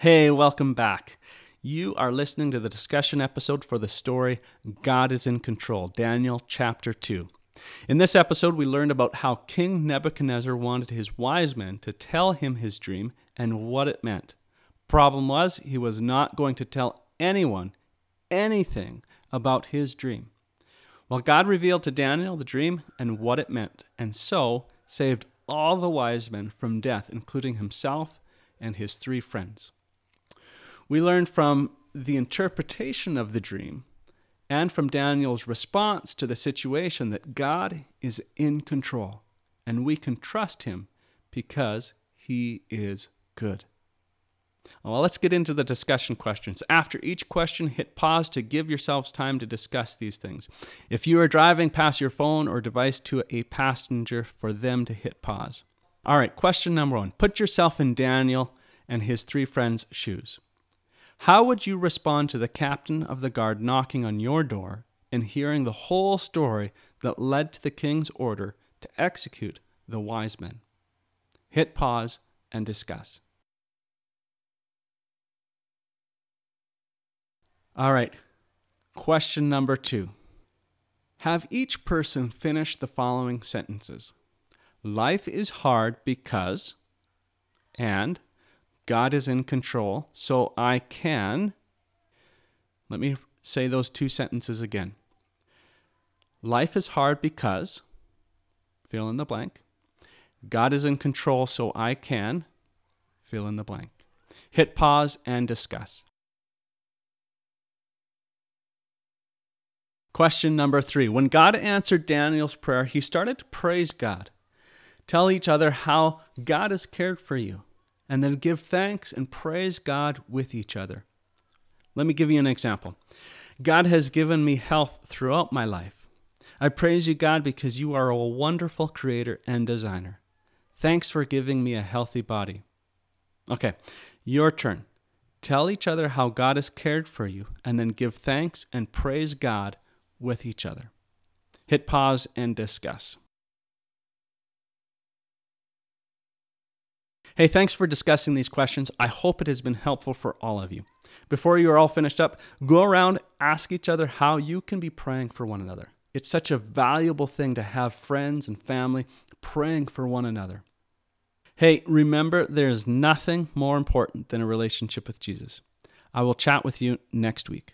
Hey, welcome back. You are listening to the discussion episode for the story God is in Control, Daniel chapter 2. In this episode, we learned about how King Nebuchadnezzar wanted his wise men to tell him his dream and what it meant. Problem was, he was not going to tell anyone anything about his dream. Well, God revealed to Daniel the dream and what it meant, and so saved all the wise men from death, including himself and his 3 friends. We learned from the interpretation of the dream and from Daniel's response to the situation that God is in control, and we can trust him because he is good. Well, let's get into the discussion questions. After each question, hit pause to give yourselves time to discuss these things. If you are driving, pass your phone or device to a passenger for them to hit pause. All right, question number 1. Put yourself in Daniel and his 3 friends' shoes. How would you respond to the captain of the guard knocking on your door and hearing the whole story that led to the king's order to execute the wise men? Hit pause and discuss. All right, question number 2. Have each person finish the following sentences. Life is hard because, and God is in control, so I can. Let me say those 2 sentences again. Life is hard because, fill in the blank. God is in control, so I can, fill in the blank. Hit pause and discuss. Question number 3. When God answered Daniel's prayer, he started to praise God. Tell each other how God has cared for you, and then give thanks and praise God with each other. Let me give you an example. God has given me health throughout my life. I praise you, God, because you are a wonderful creator and designer. Thanks for giving me a healthy body. Okay, your turn. Tell each other how God has cared for you, and then give thanks and praise God with each other. Hit pause and discuss. Hey, thanks for discussing these questions. I hope it has been helpful for all of you. Before you are all finished up, go around, ask each other how you can be praying for one another. It's such a valuable thing to have friends and family praying for one another. Hey, remember, there is nothing more important than a relationship with Jesus. I will chat with you next week.